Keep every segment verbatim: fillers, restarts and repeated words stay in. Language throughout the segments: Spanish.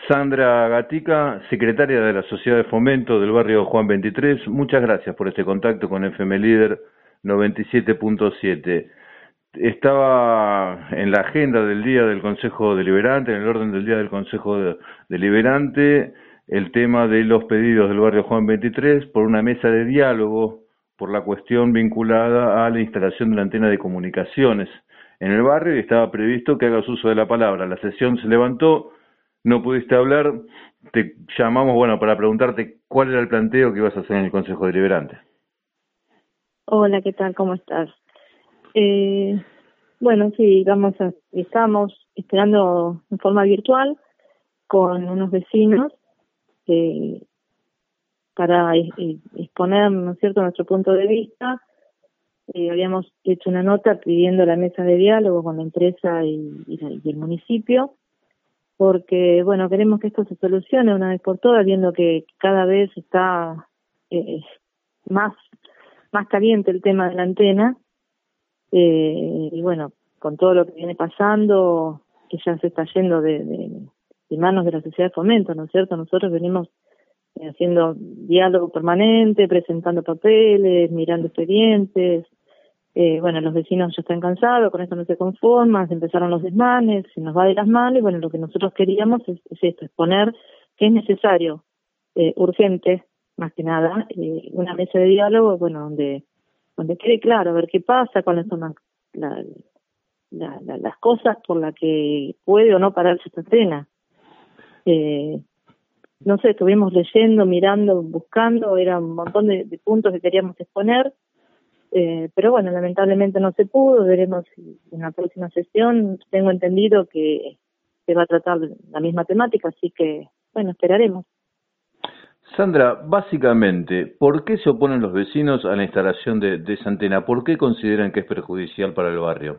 Sandra Gatica, secretaria de la Sociedad de Fomento del barrio Juan veintitrés, muchas gracias por este contacto con F M Líder noventa y siete punto siete. Estaba en la agenda del día del Consejo Deliberante, en el orden del día del Consejo Deliberante, el tema de los pedidos del barrio Juan veintitrés por una mesa de diálogo por la cuestión vinculada a la instalación de la antena de comunicaciones en el barrio, y estaba previsto que hagas uso de la palabra. La sesión se levantó, no pudiste hablar, te llamamos, bueno, para preguntarte cuál era el planteo que ibas a hacer en el Consejo Deliberante. Hola, ¿qué tal? ¿Cómo estás? Eh, bueno, sí, vamos a, estamos esperando en forma virtual con unos vecinos eh, para eh, exponer, ¿no es cierto?, nuestro punto de vista. Eh, habíamos hecho una nota pidiendo la mesa de diálogo con la empresa y, y, la, y el municipio, porque, bueno, queremos que esto se solucione una vez por todas, viendo que cada vez está eh, más, más caliente el tema de la antena, eh, y bueno, con todo lo que viene pasando, que ya se está yendo de, de, de manos de la Sociedad de Fomento, ¿no es cierto? Nosotros venimos eh, haciendo diálogo permanente, presentando papeles, mirando expedientes. Eh, bueno, los vecinos ya están cansados, con esto no se conforman, se empezaron los desmanes, se nos va de las manos, y bueno, lo que nosotros queríamos es, es esto, exponer que es necesario, eh, urgente, más que nada, eh, una mesa de diálogo, bueno, donde donde quede claro, a ver qué pasa, cuáles son las, la, la, la, las cosas por las que puede o no pararse esta antena. Eh, no sé, estuvimos leyendo, mirando, buscando, era un montón de, de puntos que queríamos exponer, Eh, pero bueno, lamentablemente no se pudo. Veremos si en la próxima sesión, tengo entendido que se va a tratar la misma temática, así que, bueno, esperaremos. Sandra, básicamente, ¿por qué se oponen los vecinos a la instalación de, de esa antena? ¿Por qué consideran que es perjudicial para el barrio?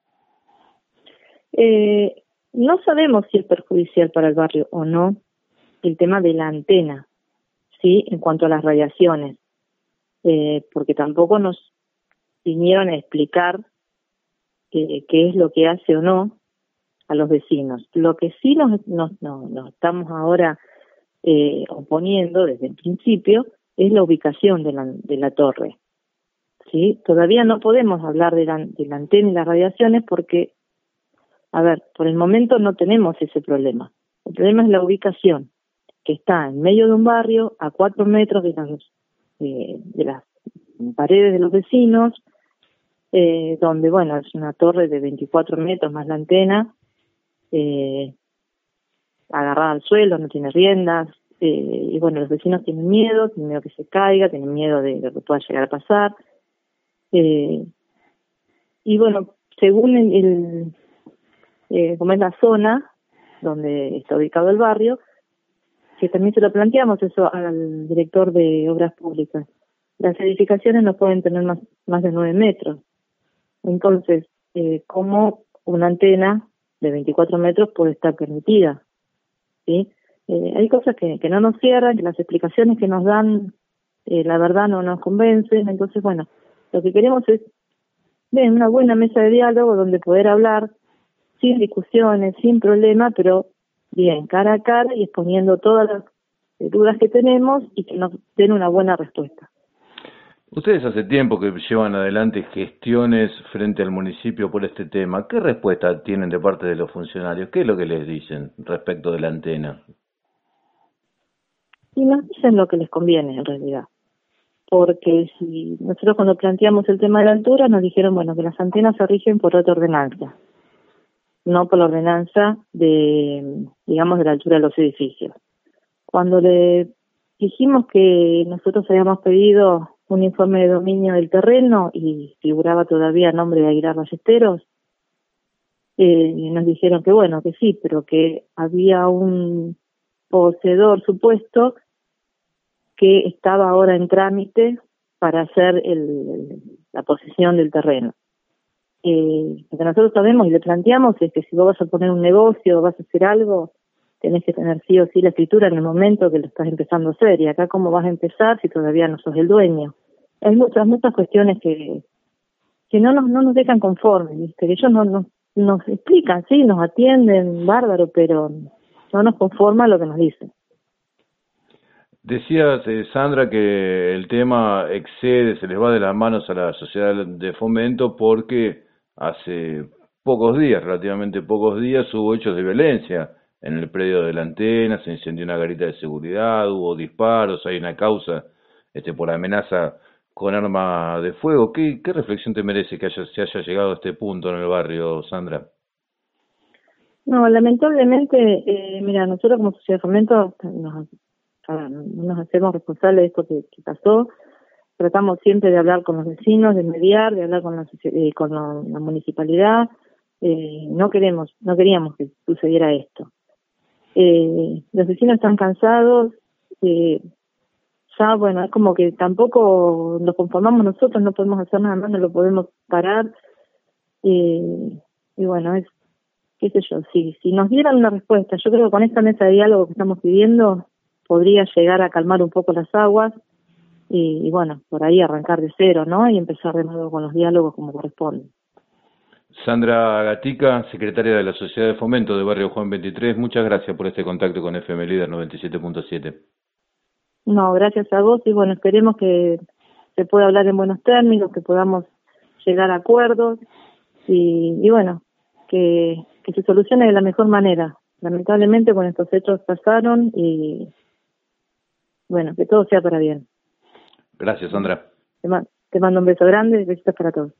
Eh, no sabemos si es perjudicial para el barrio o no el tema de la antena, ¿sí?, en cuanto a las radiaciones, eh, porque tampoco nos vinieron a explicar eh, qué es lo que hace o no a los vecinos. Lo que sí nos, nos, nos, nos estamos ahora eh, oponiendo desde el principio es la ubicación de la, de la torre, ¿sí? Todavía no podemos hablar de la, de la antena y las radiaciones porque, a ver, por el momento no tenemos ese problema. El problema es la ubicación, que está en medio de un barrio, a cuatro metros de las, eh, de las paredes de los vecinos, Eh, donde, bueno, es una torre de veinticuatro metros más la antena, eh, agarrada al suelo, no tiene riendas, eh, y bueno, los vecinos tienen miedo, tienen miedo que se caiga, tienen miedo de lo que pueda llegar a pasar, eh, y bueno, según el, el eh, como es la zona donde está ubicado el barrio, que también se lo planteamos eso al director de Obras Públicas, las edificaciones no pueden tener más, más de nueve metros. Entonces, eh, ¿cómo una antena de veinticuatro metros puede estar permitida? ¿Sí? Eh, hay cosas que, que no nos cierran, que las explicaciones que nos dan, eh, la verdad no nos convencen. Entonces, bueno, lo que queremos es ver una buena mesa de diálogo donde poder hablar sin discusiones, sin problema, pero bien, cara a cara y exponiendo todas las eh, dudas que tenemos y que nos den una buena respuesta. Ustedes hace tiempo que llevan adelante gestiones frente al municipio por este tema. ¿Qué respuesta tienen de parte de los funcionarios? ¿Qué es lo que les dicen respecto de la antena? Y nos dicen lo que les conviene, en realidad. Porque si nosotros cuando planteamos el tema de la altura nos dijeron, bueno, que las antenas se rigen por otra ordenanza, no por la ordenanza de, digamos, de la altura de los edificios. Cuando le dijimos que nosotros habíamos pedido un informe de dominio del terreno y figuraba todavía el nombre de Aguilar Ballesteros, eh, nos dijeron que bueno, que sí, pero que había un poseedor supuesto que estaba ahora en trámite para hacer el, la posesión del terreno. Eh, lo que nosotros sabemos y le planteamos es que si vos vas a poner un negocio o vas a hacer algo, tenés que tener sí o sí la escritura en el momento que lo estás empezando a hacer. Y acá, ¿cómo vas a empezar si todavía no sos el dueño? Hay muchas, muchas cuestiones que que no nos no nos dejan conformes, ¿viste? Que ellos no, no nos explican, sí, nos atienden, bárbaro, pero no nos conforma lo que nos dicen. Decías, eh, Sandra, que el tema excede, se les va de las manos a la sociedad de fomento porque hace pocos días, relativamente pocos días, hubo hechos de violencia en el predio de la antena, se incendió una garita de seguridad, hubo disparos, hay una causa este, por amenaza con arma de fuego. ¿Qué, qué reflexión te merece que haya, se haya llegado a este punto en el barrio, Sandra? No, lamentablemente, eh, mira, nosotros como sociedad de fomento nos, no nos hacemos responsables de esto que, que pasó. Tratamos siempre de hablar con los vecinos, de mediar, de hablar con la, eh, con la, la municipalidad. Eh, no queremos, no queríamos que sucediera esto. Eh, los vecinos están cansados, eh, ya bueno, es como que tampoco nos conformamos nosotros, no podemos hacer nada más, no lo podemos parar. Eh, y bueno, es, qué sé yo, si, si nos dieran una respuesta, yo creo que con esta mesa de diálogo que estamos pidiendo podría llegar a calmar un poco las aguas y, y bueno, por ahí arrancar de cero, ¿no? Y empezar de nuevo con los diálogos como corresponde. Sandra Gatica, secretaria de la Sociedad de Fomento de Barrio Juan veintitrés, muchas gracias por este contacto con F M Líder noventa y siete punto siete. No, gracias a vos y bueno, esperemos que se pueda hablar en buenos términos, que podamos llegar a acuerdos y, y bueno, que, que se solucione de la mejor manera. Lamentablemente, con estos hechos pasaron y bueno, que todo sea para bien. Gracias, Sandra. Te, ma- te mando un beso grande y besitos para todos.